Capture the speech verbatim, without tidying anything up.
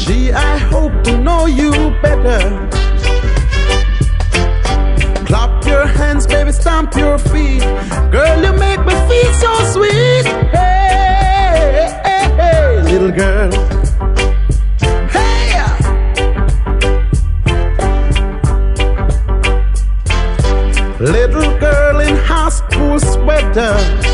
Gee, I hope to know you better. Clap your hands, baby, stamp your feet. Girl, you make me feel so sweet. Hey, hey, hey, little girl. Hey! Little girl in high school sweater.